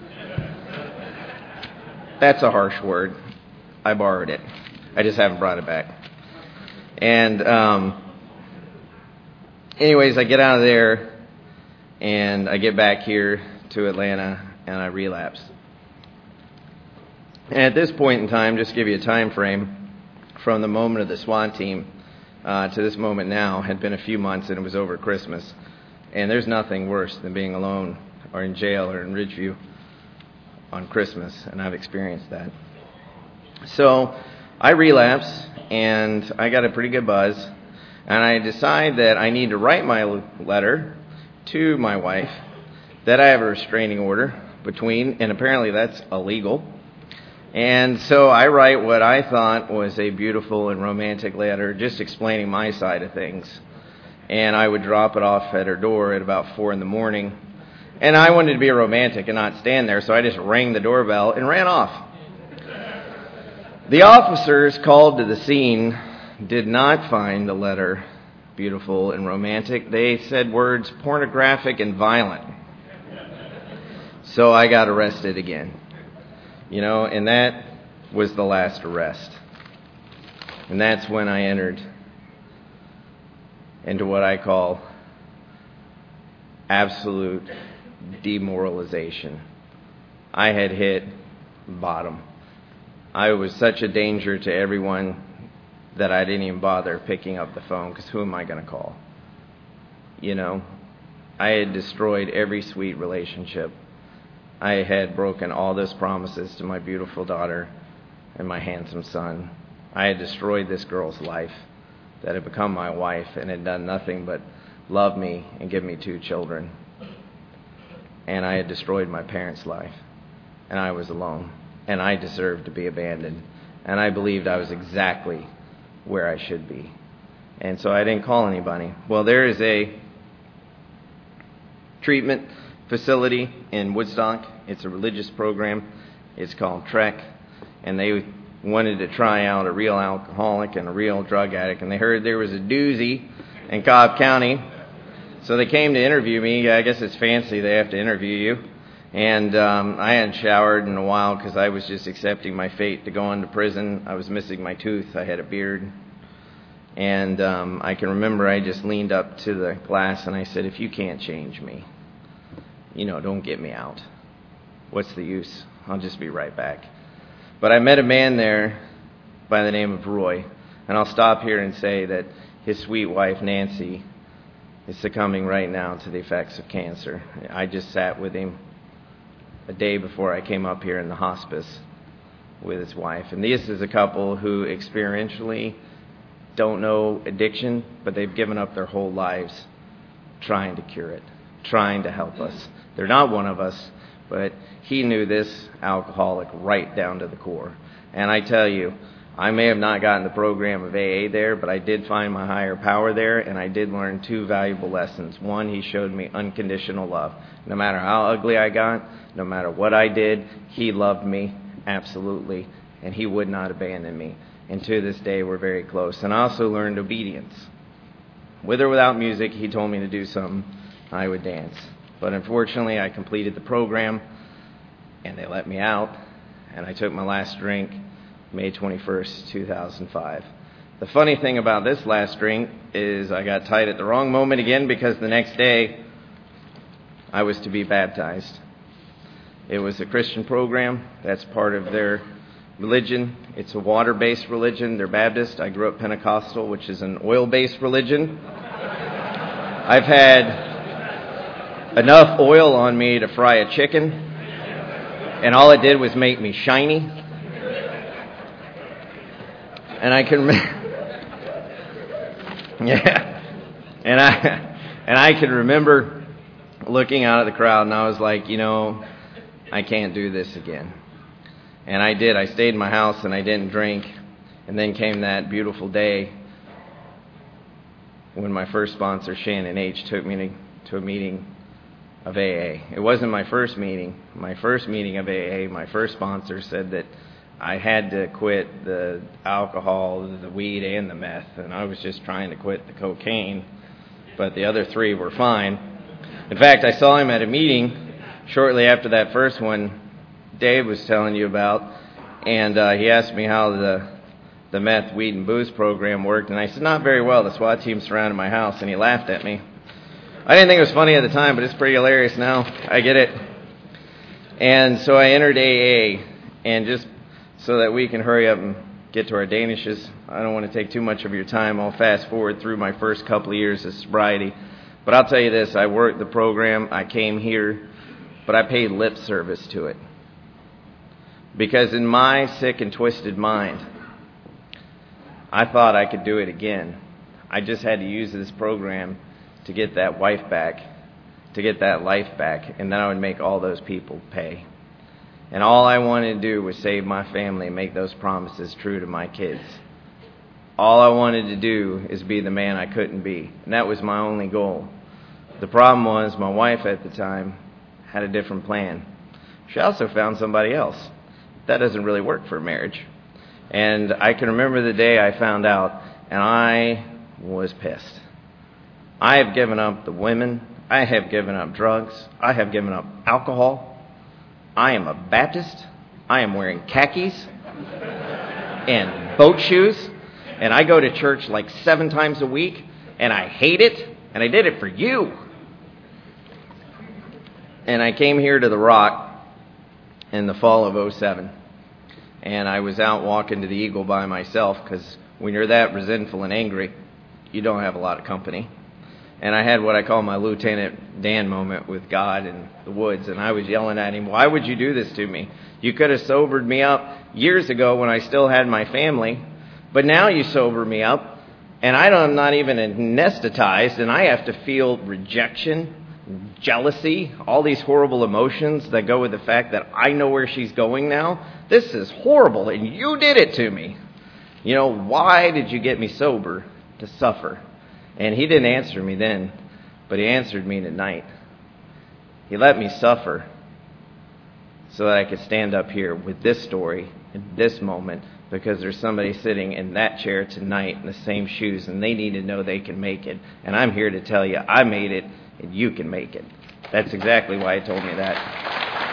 Speaker 1: That's a harsh word. I borrowed it. I just haven't brought it back. And um, anyways, I get out of there, and I get back here to Atlanta, and I relapse. And at this point in time, just to give you a time frame, from the moment of the SWAT team uh, to this moment now had been a few months, and it was over Christmas. And there's nothing worse than being alone or in jail or in Ridgeview on Christmas, and I've experienced that. So I relapse, and I got a pretty good buzz, and I decide that I need to write my letter to my wife that I have a restraining order between, and apparently that's illegal. And so I write what I thought was a beautiful and romantic letter, just explaining my side of things. And I would drop it off at her door at about four in the morning. And I wanted to be romantic and not stand there, so I just rang the doorbell and ran off. The officers called to the scene did not find the letter beautiful and romantic. They said words pornographic and violent. So I got arrested again. You know, and that was the last arrest. And that's when I entered into what I call absolute demoralization. I had hit bottom. I was such a danger to everyone that I didn't even bother picking up the phone, because who am I going to call? You know, I had destroyed every sweet relationship. I had broken all those promises to my beautiful daughter and my handsome son. I had destroyed this girl's life that had become my wife and had done nothing but love me and give me two children. And I had destroyed my parents' life. And I was alone. And I deserved to be abandoned. And I believed I was exactly where I should be. And so I didn't call anybody. Well, there is a treatment facility in Woodstock. It's a religious program. It's called Trek. And they wanted to try out a real alcoholic and a real drug addict. And they heard there was a doozy in Cobb County. So they came to interview me. I guess it's fancy. They have to interview you. And um, I hadn't showered in a while because I was just accepting my fate to go on to prison. I was missing my tooth. I had a beard. And um, I can remember I just leaned up to the glass and I said, if you can't change me, you know, don't get me out. What's the use? I'll just be right back. But I met a man there by the name of Roy. And I'll stop here and say that his sweet wife, Nancy, is succumbing right now to the effects of cancer. I just sat with him a day before I came up here in the hospice with his wife. And this is a couple who experientially don't know addiction, but they've given up their whole lives trying to cure it, trying to help us. They're not one of us, but he knew this alcoholic right down to the core. And I tell you, I may have not gotten the program of A A there, but I did find my higher power there, and I did learn two valuable lessons. One, he showed me unconditional love. No matter how ugly I got, no matter what I did, he loved me absolutely, and he would not abandon me. And to this day, we're very close. And I also learned obedience. With or without music, he told me to do something, I would dance. But unfortunately, I completed the program, and they let me out, and I took my last drink May twenty-first, two thousand five. The funny thing about this last drink is I got tight at the wrong moment again, because the next day I was to be baptized. It was a Christian program. That's part of their religion. It's a water-based religion. They're Baptist. I grew up Pentecostal, which is an oil-based religion. I've had enough oil on me to fry a chicken, and all it did was make me shiny. And I can remember, yeah, and I and I can remember looking out at the crowd, and I was like, you know, I can't do this again. And I did. I stayed in my house, and I didn't drink. And then came that beautiful day when my first sponsor, Shannon H., took me to a meeting of A A. It wasn't my first meeting. My first meeting of A A, my first sponsor said that I had to quit the alcohol, the weed, and the meth. And I was just trying to quit the cocaine, but the other three were fine. In fact, I saw him at a meeting shortly after that first one Dave was telling you about, and uh, he asked me how the the meth, weed, and booze program worked, and I said, not very well. The SWAT team surrounded my house, and he laughed at me. I didn't think it was funny at the time, but it's pretty hilarious now. I get it. And so I entered A A, and just so that we can hurry up and get to our Danishes, I don't want to take too much of your time. I'll fast forward through my first couple of years of sobriety. But I'll tell you this, I worked the program, I came here, but I paid lip service to it. Because in my sick and twisted mind, I thought I could do it again. I just had to use this program to get that wife back, to get that life back, and then I would make all those people pay. And all I wanted to do was save my family and make those promises true to my kids. All I wanted to do is be the man I couldn't be, and that was my only goal. The problem was my wife at the time had a different plan. She also found somebody else. That doesn't really work for a marriage. And I can remember the day I found out, and I was pissed. I have given up the women. I have given up drugs. I have given up alcohol. I am a Baptist. I am wearing khakis and boat shoes. And I go to church like seven times a week, and I hate it, and I did it for you. And I came here to the Rock in the fall of oh seven. And I was out walking to the Eagle by myself, because when you're that resentful and angry, you don't have a lot of company. And I had what I call my Lieutenant Dan moment with God in the woods, and I was yelling at him, why would you do this to me? You could have sobered me up years ago when I still had my family, but now you sober me up, and I don't, I'm not even anesthetized, and I have to feel rejection, jealousy, all these horrible emotions that go with the fact that I know where she's going now. This is horrible, and you did it to me. You know, why did you get me sober? To suffer. And he didn't answer me then, but he answered me tonight. He let me suffer so that I could stand up here with this story in this moment, because there's somebody sitting in that chair tonight in the same shoes, and they need to know they can make it. And I'm here to tell you, I made it, and you can make it. That's exactly why he told me that.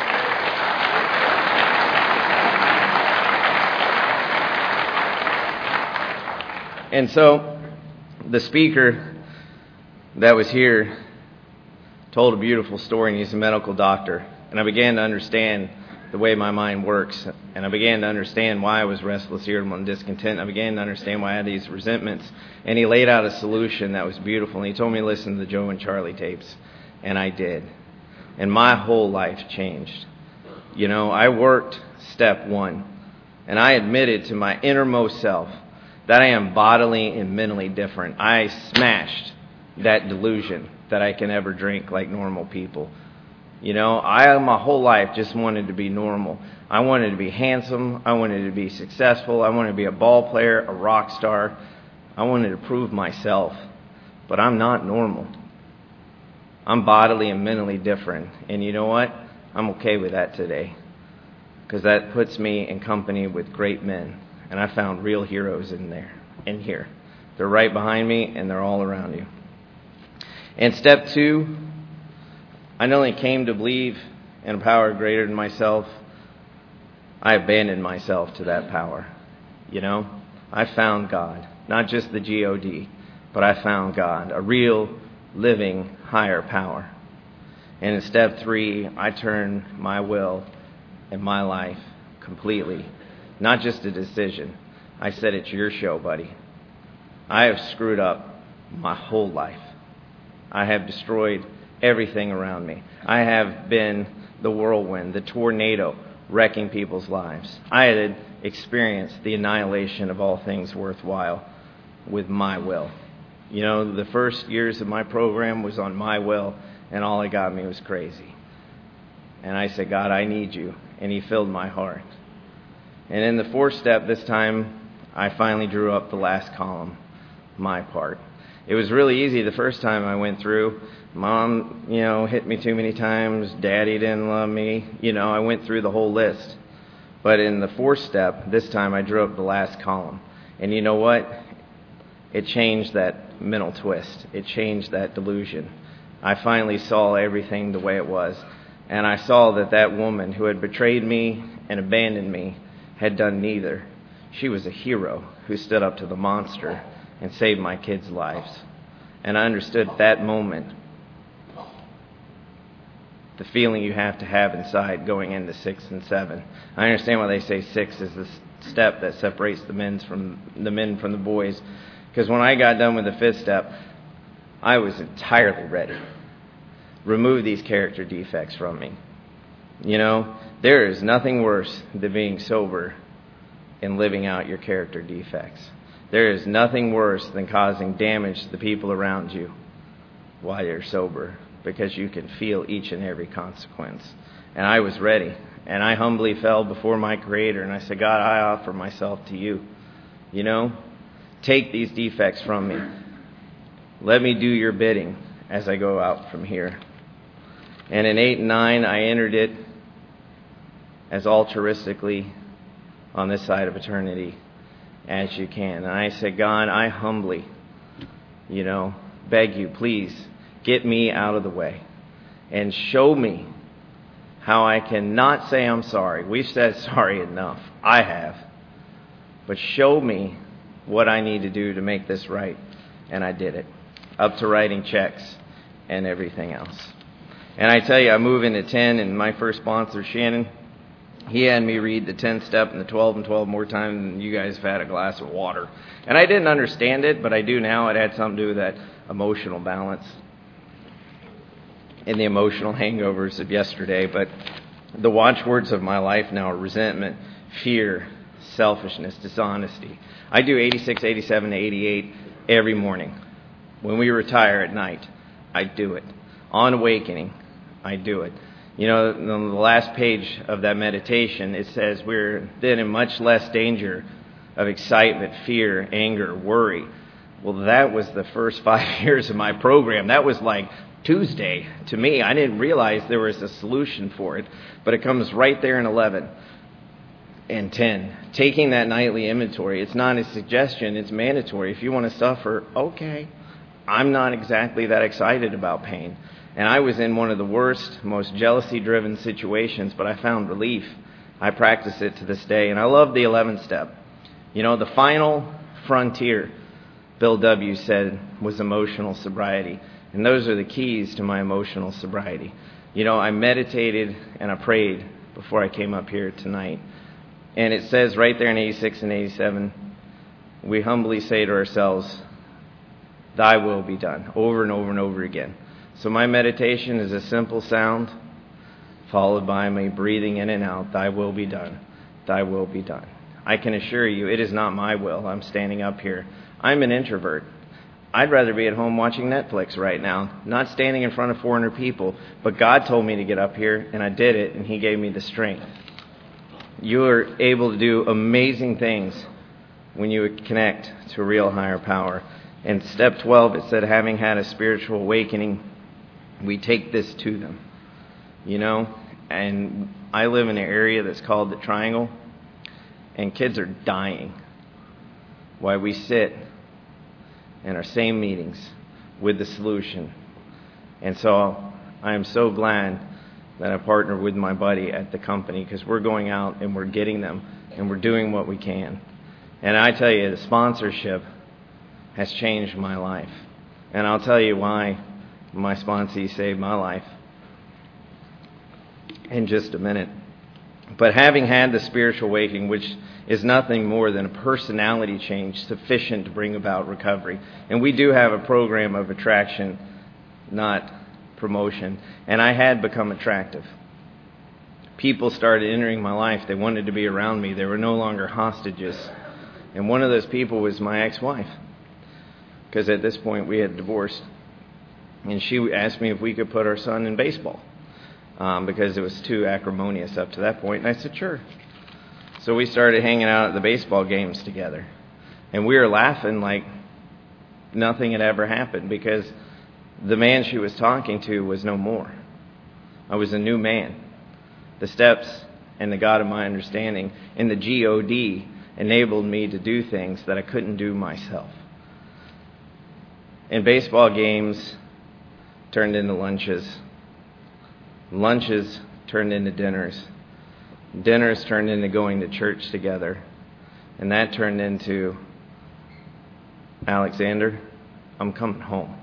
Speaker 1: And so the speaker that was here told a beautiful story, and he's a medical doctor. And I began to understand the way my mind works. And I began to understand why I was restless, irritable, and discontent. I began to understand why I had these resentments. And he laid out a solution that was beautiful. And he told me to listen to the Joe and Charlie tapes. And I did. And my whole life changed. You know, I worked step one. And I admitted to my innermost self that I am bodily and mentally different. I smashed that delusion that I can ever drink like normal people. You know, I my whole life just wanted to be normal. I wanted to be handsome. I wanted to be successful. I wanted to be a ball player, a rock star. I wanted to prove myself. But I'm not normal. I'm bodily and mentally different. And you know what? I'm okay with that today, because that puts me in company with great men. And I found real heroes in there, in here. They're right behind me, and they're all around you. And step two, I not only came to believe in a power greater than myself, I abandoned myself to that power. You know, I found God, not just the G O D, but I found God, a real, living, higher power. And in step three, I turned my will and my life completely. Not just a decision. I said, it's your show, buddy. I have screwed up my whole life. I have destroyed everything around me. I have been the whirlwind, the tornado, wrecking people's lives. I had experienced the annihilation of all things worthwhile with my will. You know, the first years of my program was on my will, and all it got me was crazy. And I said, God, I need you. And he filled my heart. And in the fourth step this time, I finally drew up the last column, my part. It was really easy the first time I went through. Mom, you know, hit me too many times. Daddy didn't love me. You know, I went through the whole list. But in the fourth step, this time I drew up the last column. And you know what? It changed that mental twist. It changed that delusion. I finally saw everything the way it was. And I saw that that woman who had betrayed me and abandoned me had done neither. She was a hero who stood up to the monster and saved my kids' lives. And I understood at that moment the feeling you have to have inside going into six and seven. I understand why they say six is the step that separates the men from the men from the boys. Because when I got done with the fifth step, I was entirely ready. Remove these character defects from me. You know, there is nothing worse than being sober and living out your character defects. There is nothing worse than causing damage to the people around you while you're sober, because you can feel each and every consequence. And I was ready, and I humbly fell before my Creator, and I said, God, I offer myself to you. You know, take these defects from me. Let me do your bidding as I go out from here. And in eight and nine, I entered it as altruistically on this side of eternity as you can. And I said, God, I humbly, you know, beg you, please, get me out of the way and show me how I can not say I'm sorry. We've said sorry enough. I have. But show me what I need to do to make this right. And I did it. Up to writing checks and everything else. And I tell you, I move into ten, and my first sponsor, Shannon, he had me read the tenth step and the twelve and twelve more times than you guys have had a glass of water. And I didn't understand it, but I do now. It had something to do with that emotional balance and the emotional hangovers of yesterday. But the watchwords of my life now are resentment, fear, selfishness, dishonesty. I do eighty-six, eighty-seven, eighty-eight every morning. When we retire at night, I do it. On awakening, I do it. You know, on the last page of that meditation, it says we're then in much less danger of excitement, fear, anger, worry. Well, that was the first five years of my program. That was like Tuesday to me. I didn't realize there was a solution for it, but it comes right there in eleven and ten. Taking that nightly inventory, it's not a suggestion, it's mandatory. If you want to suffer, okay. I'm not exactly that excited about pain. And I was in one of the worst, most jealousy-driven situations, but I found relief. I practice it to this day, and I love the eleventh step. You know, the final frontier, Bill W. said, was emotional sobriety. And those are the keys to my emotional sobriety. You know, I meditated and I prayed before I came up here tonight. And it says right there in eighty-six and eighty-seven, we humbly say to ourselves, thy will be done, over and over and over again. So my meditation is a simple sound, followed by me breathing in and out, thy will be done, thy will be done. I can assure you, it is not my will. I'm standing up here. I'm an introvert. I'd rather be at home watching Netflix right now, not standing in front of four hundred people. But God told me to get up here, and I did it, and He gave me the strength. You are able to do amazing things when you connect to a real higher power. In step twelve, it said, having had a spiritual awakening, we take this to them. You know, and I live in an area that's called the Triangle, and kids are dying while we sit in our same meetings with the solution. And so I am so glad that I partnered with my buddy at the company, because we're going out and we're getting them and we're doing what we can. And I tell you, the sponsorship has changed my life. And I'll tell you why my sponsee saved my life in just a minute. But having had the spiritual awakening, which is nothing more than a personality change sufficient to bring about recovery. And we do have a program of attraction not promotion. And I had become attractive. People started entering my life. They wanted to be around me. They were no longer hostages. And one of those people was my ex-wife, because at this point we had divorced. And she asked me if we could put our son in baseball, um, because it was too acrimonious up to that point. And I said, sure. So we started hanging out at the baseball games together. And we were laughing like nothing had ever happened, because the man she was talking to was no more. I was a new man. The steps and the God of my understanding and the G O D enabled me to do things that I couldn't do myself. And baseball games turned into lunches. Lunches turned into dinners. Dinners turned into going to church together. And that turned into, Alexander, I'm coming home.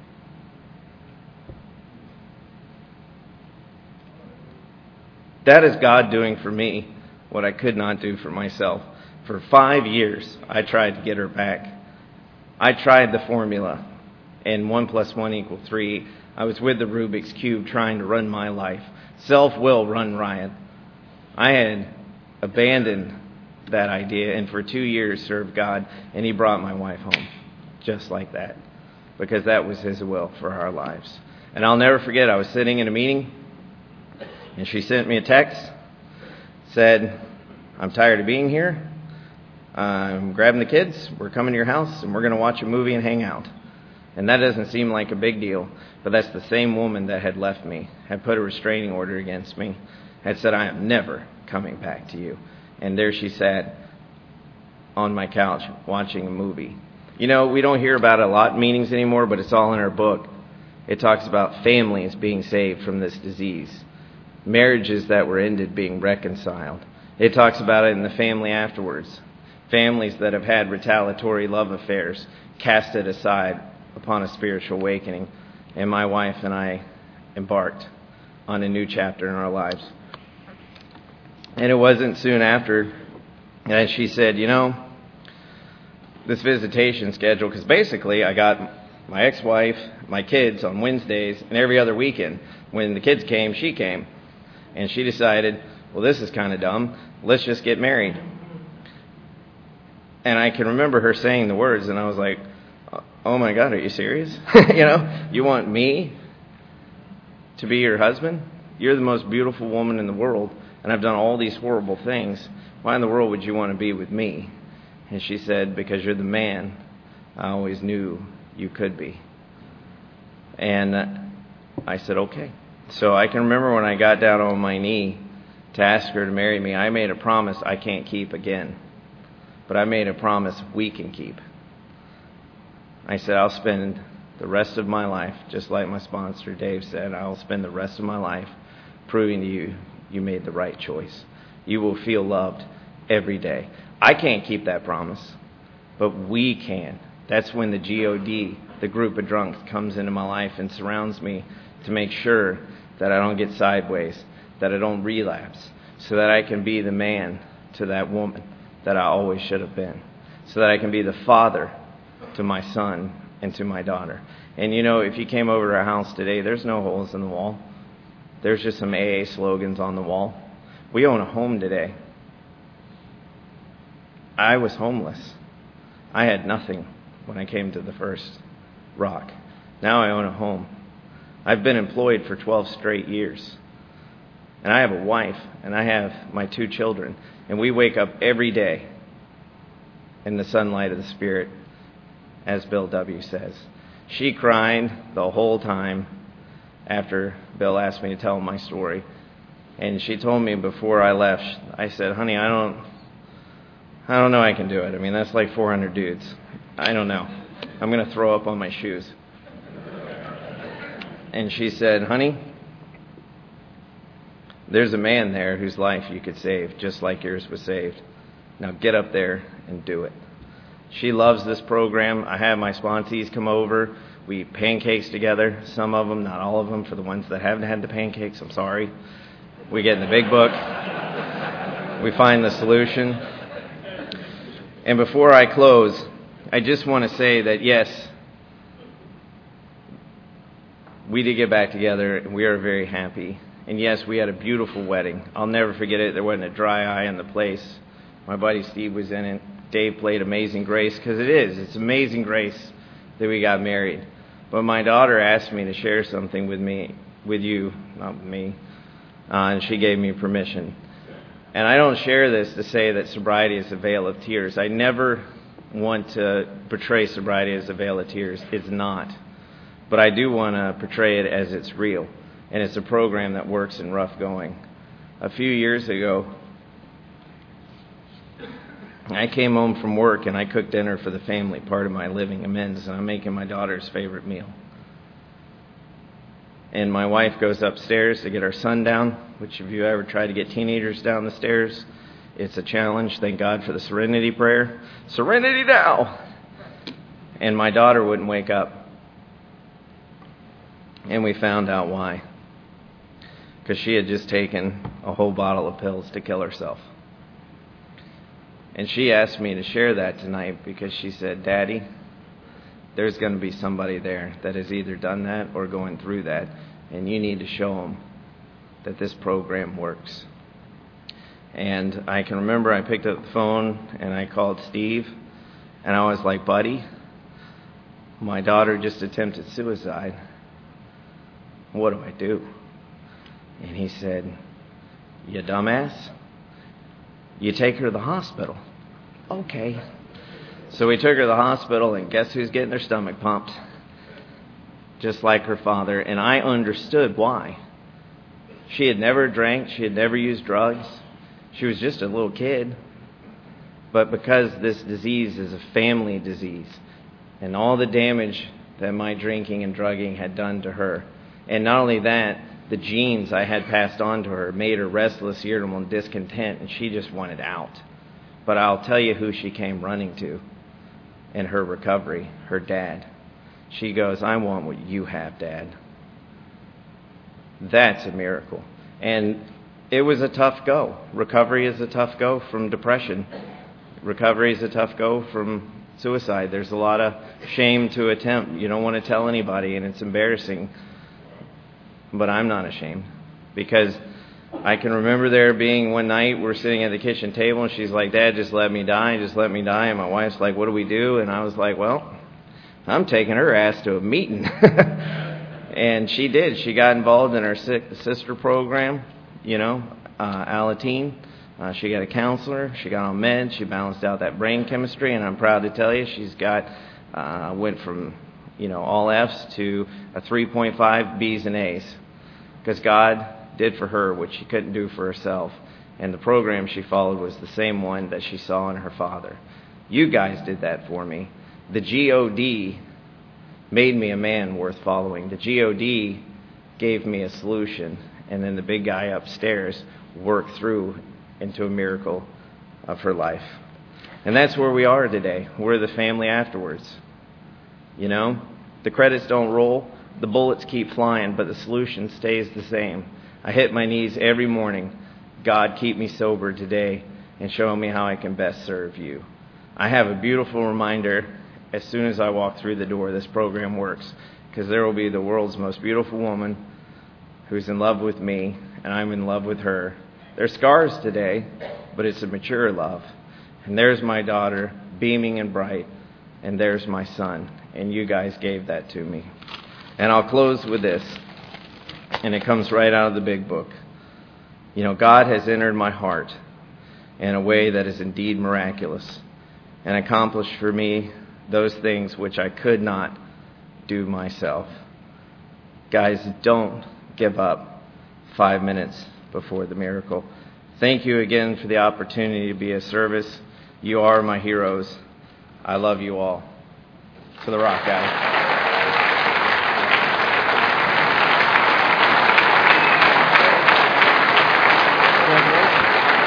Speaker 1: That is God doing for me what I could not do for myself. For five years, I tried to get her back. I tried the formula, and one plus one equal three. I was with the Rubik's Cube trying to run my life. Self-will run riot. I had abandoned that idea, and for two years served God, and He brought my wife home, just like that, because that was His will for our lives. And I'll never forget, I was sitting in a meeting, and she sent me a text, said, I'm tired of being here. I'm grabbing the kids. We're coming to your house, and we're going to watch a movie and hang out. And that doesn't seem like a big deal, but that's the same woman that had left me, had put a restraining order against me, had said, I am never coming back to you. And there she sat on my couch watching a movie. You know, we don't hear about it a lot in meetings anymore, but it's all in our book. It talks about families being saved from this disease. Marriages that were ended being reconciled. It talks about it in the family afterwards. Families that have had retaliatory love affairs casted aside upon a spiritual awakening. And my wife and I embarked on a new chapter in our lives. And it wasn't soon after that she said, you know, this visitation schedule, because basically I got my ex-wife, my kids on Wednesdays, and every other weekend. When the kids came, she came. And she decided, well, this is kind of dumb. Let's just get married. And I can remember her saying the words, and I was like, oh my God, are you serious? You know, you want me to be your husband? You're the most beautiful woman in the world, and I've done all these horrible things. Why in the world would you want to be with me? And she said, because you're the man I always knew you could be. And I said, okay. So I can remember when I got down on my knee to ask her to marry me, I made a promise I can't keep again. But I made a promise we can keep. I said, I'll spend the rest of my life, just like my sponsor Dave said, I'll spend the rest of my life proving to you you made the right choice. You will feel loved every day. I can't keep that promise, but we can. That's when the G O D, the group of drunks, comes into my life and surrounds me to make sure that I don't get sideways, that I don't relapse, so that I can be the man to that woman that I always should have been, so that I can be the father to my son and to my daughter. And you know, if you came over to our house today, there's no holes in the wall. There's just some A A slogans on the wall. We own a home today. I was homeless. I had nothing when I came to the first rock. Now I own a home. I've been employed for twelve straight years. And I have a wife, and I have my two children. And we wake up every day in the sunlight of the Spirit, as Bill W. says. She cried the whole time after Bill asked me to tell him my story. And she told me before I left, I said, honey, I don't, I don't know I can do it. I mean, that's like four hundred dudes. I don't know. I'm going to throw up on my shoes. And she said, honey, there's a man there whose life you could save, just like yours was saved. Now get up there and do it. She loves this program. I have my sponsees come over. We eat pancakes together. Some of them, not all of them. For the ones that haven't had the pancakes, I'm sorry. We get in the big book. We find the solution. And before I close, I just want to say that, yes, we did get back together, and we are very happy. And yes, we had a beautiful wedding. I'll never forget it. There wasn't a dry eye in the place. My buddy Steve was in it. Dave played Amazing Grace, because it is. It's Amazing Grace that we got married. But my daughter asked me to share something with me, with you, not with me, uh, and she gave me permission. And I don't share this to say that sobriety is a veil of tears. I never want to portray sobriety as a veil of tears. It's not. But I do want to portray it as it's real. And it's a program that works in rough going. A few years ago, I came home from work and I cooked dinner for the family, part of my living amends, and I'm making my daughter's favorite meal. And my wife goes upstairs to get our son down, which if you ever try to get teenagers down the stairs, it's a challenge. Thank God for the serenity prayer. Serenity now! And my daughter wouldn't wake up. And we found out why. Because she had just taken a whole bottle of pills to kill herself. And she asked me to share that tonight because she said, Daddy, there's going to be somebody there that has either done that or going through that, and you need to show them that this program works. And I can remember I picked up the phone and I called Steve, and I was like, buddy, my daughter just attempted suicide. What do I do? And he said, you dumbass, you take her to the hospital. Okay. So we took her to the hospital, and guess who's getting their stomach pumped? Just like her father. And I understood why. She had never drank. She had never used drugs. She was just a little kid. But because this disease is a family disease, and all the damage that my drinking and drugging had done to her, and not only that, the genes I had passed on to her made her restless, irritable, and discontent, and she just wanted out. But I'll tell you who she came running to in her recovery, her dad. She goes, I want what you have, Dad. That's a miracle. And it was a tough go. Recovery is a tough go from depression. Recovery is a tough go from suicide. There's a lot of shame to attempt. You don't want to tell anybody, and it's embarrassing. But I'm not ashamed, because I can remember there being one night, we're sitting at the kitchen table, and she's like, Dad, just let me die, just let me die. And my wife's like, what do we do? And I was like, well, I'm taking her ass to a meeting. And she did. She got involved in our sister program, you know, uh, Alateen. Uh, she got a counselor. She got on meds. She balanced out that brain chemistry, and I'm proud to tell you she's got, uh, went from, you know, all F's to a three point five B's and A's. Because God did for her what she couldn't do for herself. And the program she followed was the same one that she saw in her father. You guys did that for me. The G O D made me a man worth following. The G O D gave me a solution. And then the big guy upstairs worked through into a miracle of her life. And that's where we are today. We're the family afterwards. You know, the credits don't roll. The bullets keep flying, but the solution stays the same. I hit my knees every morning. God, keep me sober today and show me how I can best serve you. I have a beautiful reminder as soon as I walk through the door this program works, because there will be the world's most beautiful woman who's in love with me, and I'm in love with her. There's scars today, but it's a mature love. And there's my daughter, beaming and bright, and there's my son. And you guys gave that to me. And I'll close with this, and it comes right out of the big book. You know, God has entered my heart in a way that is indeed miraculous and accomplished for me those things which I could not do myself. Guys, don't give up five minutes before the miracle. Thank you again for the opportunity to be of service. You are my heroes. I love you all. To the rock, guys.